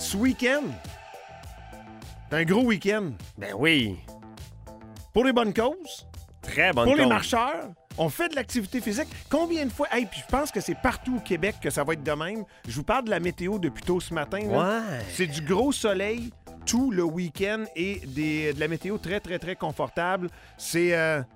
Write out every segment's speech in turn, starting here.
ce week-end, c'est un gros week-end. Ben oui. Pour les bonnes causes, Très bonne pour les cause. marcheurs, on fait de l'activité physique. Combien de fois? Hey, puis je pense que c'est partout au Québec que ça va être de même. Je vous parle de la météo depuis tôt ce matin. Là. Ouais. C'est du gros soleil tout le week-end et de la météo très, très, très confortable. C'est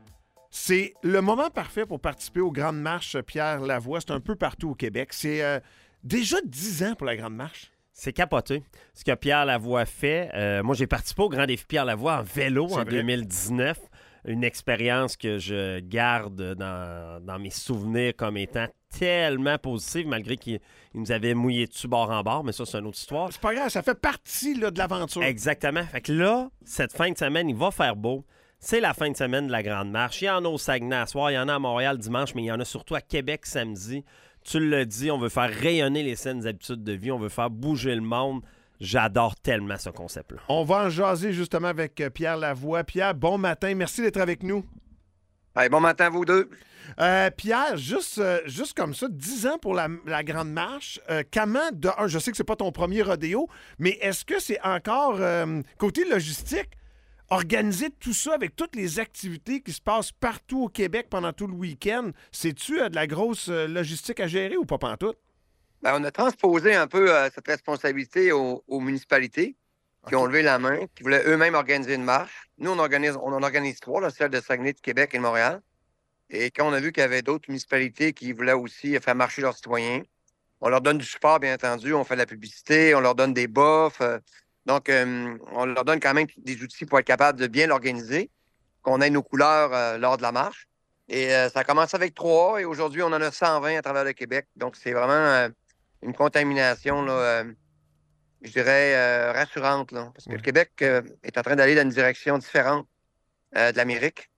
le moment parfait pour participer aux grandes marches Pierre Lavoie. C'est un peu partout au Québec. C'est déjà 10 ans pour la grande marche. C'est capoté. Ce que Pierre Lavoie fait. Moi, j'ai participé au Grand Défi Pierre Lavoie en vélo C'est en vrai. 2019. Une expérience que je garde dans mes souvenirs comme étant tellement positive, malgré qu'il nous avait mouillé dessus bord en bord, mais ça, c'est une autre histoire. C'est pas grave, ça fait partie là, de l'aventure. Exactement. Fait que là, cette fin de semaine, il va faire beau. C'est la fin de semaine de la Grande Marche. Il y en a au Saguenay à soir, il y en a à Montréal dimanche, mais il y en a surtout à Québec samedi. Tu l'as dit, on veut faire rayonner les saines habitudes de vie, on veut faire bouger le monde. J'adore tellement ce concept-là. On va en jaser justement avec Pierre Lavoie. Pierre, bon matin. Merci d'être avec nous. Hey, bon matin, vous deux. Pierre, juste comme ça, 10 ans pour la Grande Marche. Comment, je sais que c'est pas ton premier rodéo, mais est-ce que c'est encore, côté logistique, organiser tout ça avec toutes les activités qui se passent partout au Québec pendant tout le week-end, c'est-tu de la grosse logistique à gérer ou pas pantoute? Ben, on a transposé un peu cette responsabilité aux municipalités qui ont levé la main, qui voulaient eux-mêmes organiser une marche. Nous, on en organise 3, là, celle de Saguenay, de Québec et de Montréal. Et quand on a vu qu'il y avait d'autres municipalités qui voulaient aussi faire marcher leurs citoyens, on leur donne du support, bien entendu. On fait de la publicité, on leur donne des bofs. Donc, on leur donne quand même des outils pour être capable de bien l'organiser, qu'on ait nos couleurs lors de la marche. Et ça a commencé avec 3 et aujourd'hui, on en a 120 à travers le Québec. Donc, c'est vraiment une contamination, là, je dirais, rassurante, là, parce que le Québec est en train d'aller dans une direction différente de l'Amérique.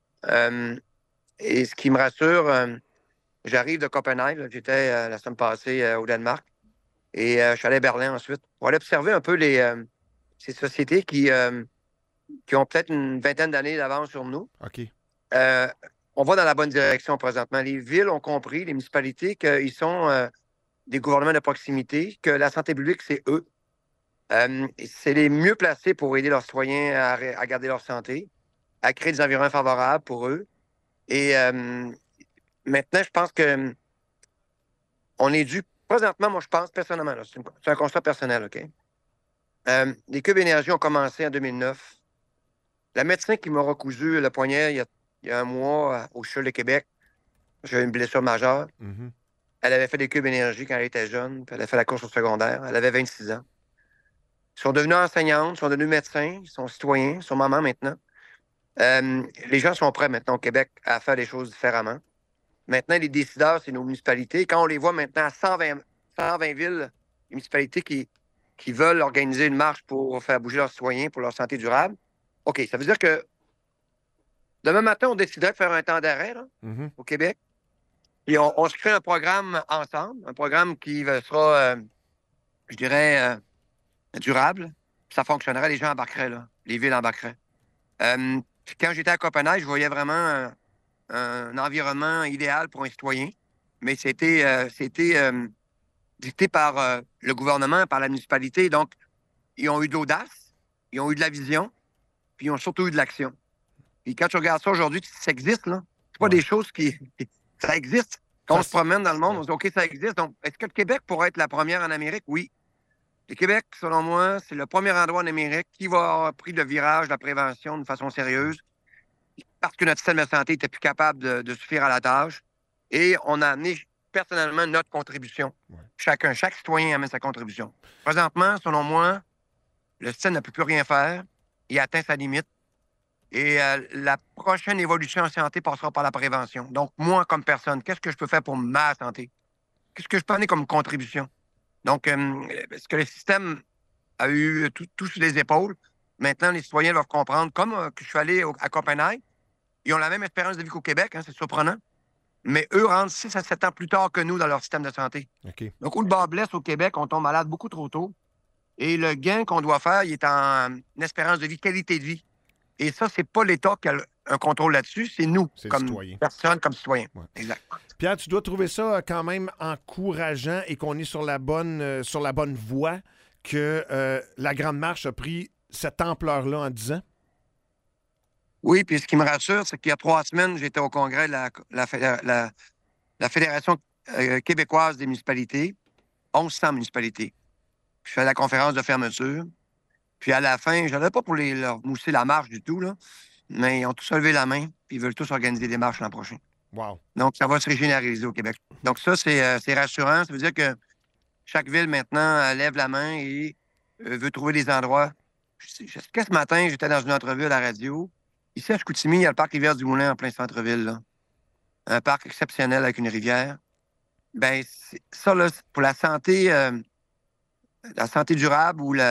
Et ce qui me rassure, j'arrive de Copenhague. Là. J'étais la semaine passée au Danemark. Et je suis allé à Berlin ensuite pour aller observer un peu ces sociétés qui ont peut-être une vingtaine d'années d'avance sur nous. OK. On va dans la bonne direction présentement. Les villes ont compris, les municipalités, qu'ils sont des gouvernements de proximité, que la santé publique, c'est eux. C'est les mieux placés pour aider leurs citoyens à garder leur santé, à créer des environnements favorables pour eux. Et maintenant, je pense que on est dû, présentement, moi, je pense personnellement, là, c'est un constat personnel, OK? Les cubes énergie ont commencé en 2009. La médecin qui m'a recousu le poignet il y a un mois au CHUL de Québec, j'ai eu une blessure majeure. Mhm. Elle avait fait des cubes énergie quand elle était jeune, puis elle a fait la course au secondaire. Elle avait 26 ans. Ils sont devenus enseignantes, ils sont devenus médecins, ils sont citoyens, ils sont mamans maintenant. Les gens sont prêts maintenant au Québec à faire des choses différemment. Maintenant, les décideurs, c'est nos municipalités. Quand on les voit maintenant à 120 villes, les municipalités qui veulent organiser une marche pour faire bouger leurs citoyens, pour leur santé durable, OK, ça veut dire que demain matin, on déciderait de faire un temps d'arrêt là, Mhm. au Québec. Et on se crée un programme ensemble, un programme qui sera, je dirais, durable. Ça fonctionnerait, les gens embarqueraient, là. Les villes embarqueraient. Quand j'étais à Copenhague, je voyais vraiment un environnement idéal pour un citoyen, mais c'était dicté par le gouvernement, par la municipalité. Donc, ils ont eu de l'audace, ils ont eu de la vision, puis ils ont surtout eu de l'action. Puis quand tu regardes ça aujourd'hui, ça existe, là. C'est pas des choses qui... Ça existe. Quand on se promène dans le monde, on se dit, OK, ça existe. Donc, est-ce que le Québec pourrait être la première en Amérique? Oui. Le Québec, selon moi, c'est le premier endroit en Amérique qui va avoir pris le virage de la prévention de façon sérieuse parce que notre système de santé n'était plus capable de suffire à la tâche. Et on a amené personnellement notre contribution. Ouais. Chaque citoyen amène sa contribution. Présentement, selon moi, le système ne peut plus rien faire. Il a atteint sa limite. Et la prochaine évolution en santé passera par la prévention. Donc, moi, comme personne, qu'est-ce que je peux faire pour ma santé? Qu'est-ce que je peux amener comme contribution? Donc, est-ce que le système a eu tout sur les épaules? Maintenant, les citoyens doivent comprendre, comme que je suis allé à Copenhague, ils ont la même espérance de vie qu'au Québec, hein, c'est surprenant, mais eux rentrent 6 à 7 ans plus tard que nous dans leur système de santé. OK. Donc, où le bas blesse au Québec, on tombe malade beaucoup trop tôt. Et le gain qu'on doit faire, il est en espérance de vie, qualité de vie. Et ça, c'est pas l'État qui a un contrôle là-dessus, c'est nous, C'est le comme citoyen. personne, comme citoyen. Ouais. Exact. Pierre, tu dois trouver ça quand même encourageant et qu'on est sur la bonne voie. que la Grande Marche a pris cette ampleur-là en 10 ans? Oui, puis ce qui me rassure, c'est qu'il y a 3 semaines, j'étais au congrès de la Fédération québécoise des municipalités, 1100 municipalités. Je fais la conférence de fermeture. Puis à la fin, je n'allais pas pour leur mousser la marche du tout, là, mais ils ont tous levé la main, puis ils veulent tous organiser des marches l'an prochain. Wow. Donc, ça va se régionaliser au Québec. Donc, ça, c'est rassurant. Ça veut dire que chaque ville, maintenant, lève la main et veut trouver des endroits. Jusqu'à ce matin, j'étais dans une entrevue à la radio. Ici, à Chicoutimi, il y a le parc Rivière-du-Moulin en plein centre-ville, là. Un parc exceptionnel avec une rivière. Bien, ça, là, pour la santé durable ou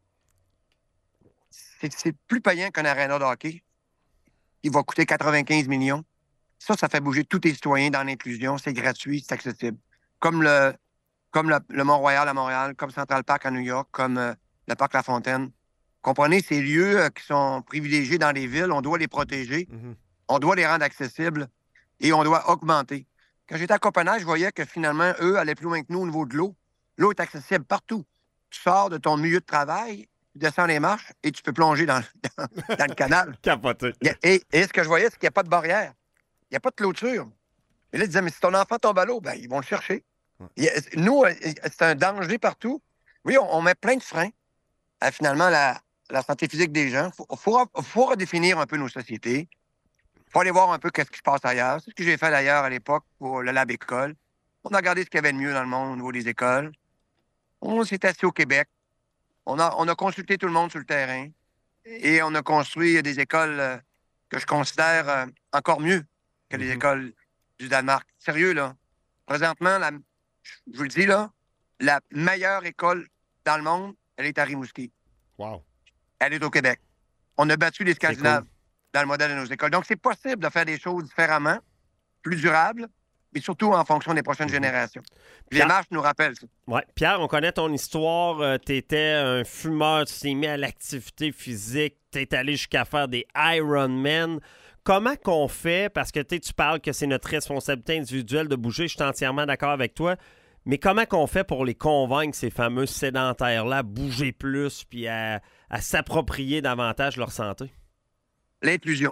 c'est plus payant qu'un aréna de hockey. Il va coûter 95 millions. Ça fait bouger tous les citoyens dans l'inclusion. C'est gratuit, c'est accessible. Comme le Mont-Royal à Montréal, comme Central Park à New York, comme le Parc La Fontaine. Comprenez, ces lieux qui sont privilégiés dans les villes, on doit les protéger, on doit les rendre accessibles et on doit augmenter. Quand j'étais à Copenhague, je voyais que finalement, eux allaient plus loin que nous au niveau de l'eau. L'eau est accessible partout. Tu sors de ton milieu de travail, tu descends les marches et tu peux plonger dans le canal. Capoté. Et ce que je voyais, c'est qu'il n'y a pas de barrière. Il n'y a pas de clôture. Et là, ils disaient, mais si ton enfant tombe à l'eau, ben, ils vont le chercher. Nous, c'est un danger partout. Oui, on met plein de freins à finalement la santé physique des gens. Il faut redéfinir un peu nos sociétés. Il faut aller voir un peu ce qui se passe ailleurs. C'est ce que j'ai fait d'ailleurs à l'époque pour le Lab École. On a regardé ce qu'il y avait de mieux dans le monde au niveau des écoles. On s'est assis au Québec. On a consulté tout le monde sur le terrain. Et on a construit des écoles que je considère encore mieux que les écoles du Danemark. Sérieux, là. Présentement, je vous le dis, là, la meilleure école dans le monde, elle est à Rimouski. Wow. Elle est au Québec. On a battu les Scandinaves dans le modèle de nos écoles. Donc, c'est possible de faire des choses différemment, plus durables, mais surtout en fonction des prochaines générations. Les marches nous rappellent ça. Ouais. Pierre, on connaît ton histoire. Tu étais un fumeur, tu t'es mis à l'activité physique, tu es allé jusqu'à faire des Ironman. Comment qu'on fait, parce que tu parles que c'est notre responsabilité individuelle de bouger, je suis entièrement d'accord avec toi, mais comment qu'on fait pour les convaincre, ces fameux sédentaires-là, à bouger plus puis à s'approprier davantage leur santé? L'inclusion.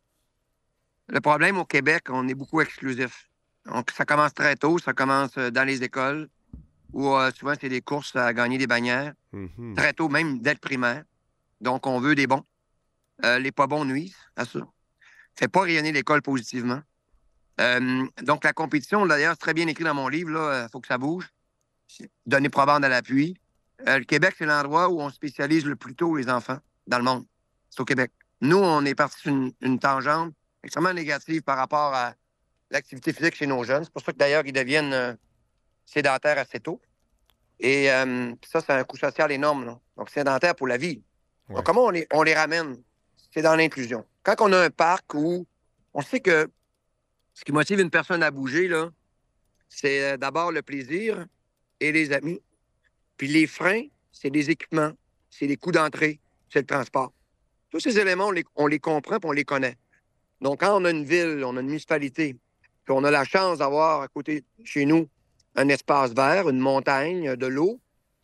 Le problème au Québec, on est beaucoup exclusif. Donc, ça commence très tôt, ça commence dans les écoles, où souvent c'est des courses à gagner des bannières. Très tôt, même dès le primaire. Donc, on veut des bons. Les pas bons nuisent à ça. Fait pas rayonner l'école positivement. Donc, la compétition, d'ailleurs, c'est très bien écrit dans mon livre, il faut que ça bouge. Donner probande à l'appui. Le Québec, c'est l'endroit où on spécialise le plus tôt les enfants dans le monde. C'est au Québec. Nous, on est parti sur une tangente extrêmement négative par rapport à l'activité physique chez nos jeunes. C'est pour ça que, d'ailleurs, ils deviennent sédentaires assez tôt. Et ça, c'est un coût social énorme, là. Donc, sédentaire pour la vie. Ouais. Donc, comment on les ramène? C'est dans l'inclusion. Quand on a un parc où on sait que ce qui motive une personne à bouger, là, c'est d'abord le plaisir et les amis. Puis les freins, c'est les équipements, c'est les coûts d'entrée, c'est le transport. Tous ces éléments, on les comprend et on les connaît. Donc, quand on a une ville, on a une municipalité, puis on a la chance d'avoir à côté de chez nous un espace vert, une montagne, de l'eau,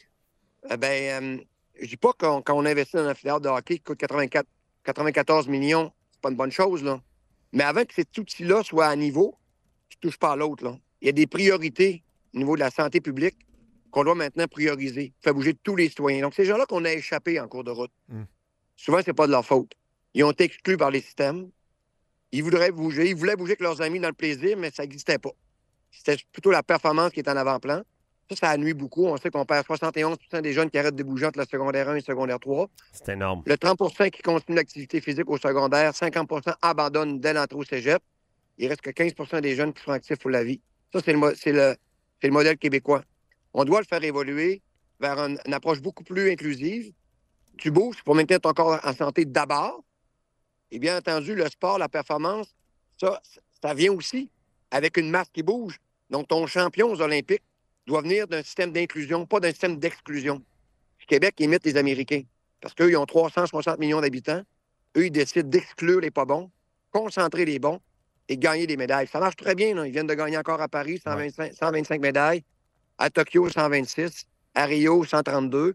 je dis pas quand on investit dans un filière de hockey qui coûte 94 millions, c'est pas une bonne chose, là. Mais avant que cet outil-là soit à niveau, tu touches pas à l'autre, là. Il y a des priorités au niveau de la santé publique qu'on doit maintenant prioriser, faire bouger tous les citoyens. Donc, ces gens-là qu'on a échappés en cours de route, souvent, c'est pas de leur faute. Ils ont été exclus par les systèmes. Ils voulaient bouger avec leurs amis dans le plaisir, mais ça n'existait pas. C'était plutôt la performance qui est en avant-plan. Ça nuit beaucoup. On sait qu'on perd 71 % des jeunes qui arrêtent de bouger entre le secondaire 1 et le secondaire 3. C'est énorme. Le 30 % qui continuent l'activité physique au secondaire, 50 % abandonnent dès l'entrée au cégep. Il reste que 15 % des jeunes qui sont actifs pour la vie. Ça, c'est le modèle québécois. On doit le faire évoluer vers une approche beaucoup plus inclusive. Tu bouges pour maintenir ton corps en santé d'abord. Et bien entendu, le sport, la performance, ça vient aussi avec une masse qui bouge. Donc, ton champion aux Olympiques doit venir d'un système d'inclusion, pas d'un système d'exclusion. Le Québec imite les Américains parce qu'eux, ils ont 360 millions d'habitants. Eux, ils décident d'exclure les pas bons, concentrer les bons et gagner des médailles. Ça marche très bien, là. Ils viennent de gagner encore à Paris 125 médailles, à Tokyo 126, à Rio 132.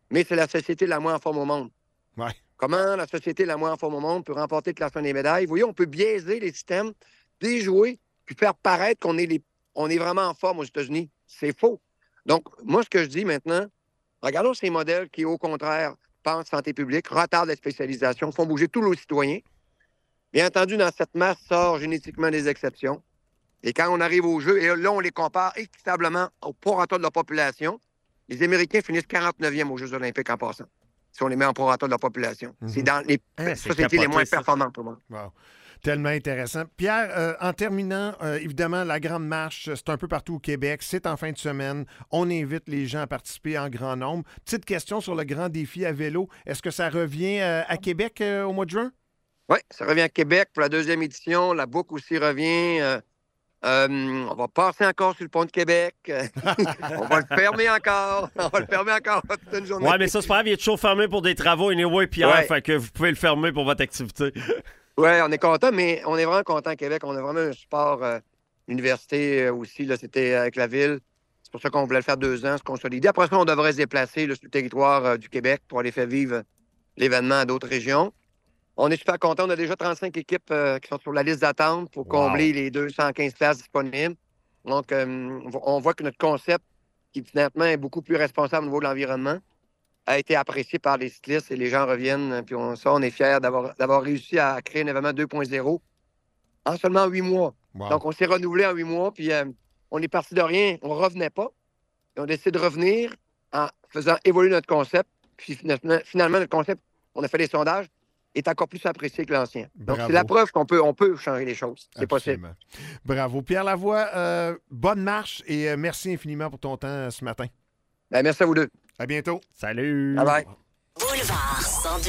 mais c'est la société la moins en forme au monde. Ouais. Comment la société la moins en forme au monde peut remporter le classement des médailles? Vous voyez, on peut biaiser les systèmes, déjouer, puis faire paraître qu'on est, on est vraiment en forme aux États-Unis. C'est faux. Donc, moi, ce que je dis maintenant, regardons ces modèles qui, au contraire, pensent santé publique, retardent la spécialisation, font bouger tous nos citoyens. Bien entendu, dans cette masse sort génétiquement des exceptions. Et quand on arrive au jeu, et là, on les compare équitablement au prorata de la population, les Américains finissent 49e aux Jeux olympiques en passant, si on les met en prorata de la population. C'est dans les sociétés les moins performantes au monde. Wow. Tellement intéressant. Pierre, en terminant, évidemment, la Grande Marche, c'est un peu partout au Québec. C'est en fin de semaine. On invite les gens à participer en grand nombre. Petite question sur le grand défi à vélo. Est-ce que ça revient à Québec au mois de juin? Oui, ça revient à Québec pour la 2e édition. La boucle aussi revient. On va passer encore sur le pont de Québec. On va le fermer encore. On va le fermer encore toute une journée. Oui, mais ça, c'est pas grave. Il est toujours fermé pour des travaux. Anyway, Pierre, fait que vous pouvez le fermer pour votre activité. Oui, on est content, mais on est vraiment content à Québec. On a vraiment un support université aussi. Là, c'était avec la ville. C'est pour ça qu'on voulait le faire 2 ans, se consolider. Après ça, on devrait se déplacer là, sur le territoire du Québec pour aller faire vivre l'événement à d'autres régions. On est super contents. On a déjà 35 équipes qui sont sur la liste d'attente pour combler les 215 places disponibles. Donc, on voit que notre concept, qui finalement est beaucoup plus responsable au niveau de l'environnement, a été apprécié par les cyclistes et les gens reviennent. Puis on est fiers d'avoir réussi à créer un événement 2.0 en seulement 8 mois. Wow. Donc, on s'est renouvelé en 8 mois, puis on est parti de rien. On ne revenait pas. Et on décide de revenir en faisant évoluer notre concept. Puis finalement, notre concept, on a fait des sondages, est encore plus apprécié que l'ancien. Donc, c'est la preuve qu'on peut changer les choses. C'est possible. Bravo. Pierre Lavoie, bonne marche et merci infiniment pour ton temps ce matin. Bien, merci à vous deux. À bientôt. Salut. Bye bye. Boulevard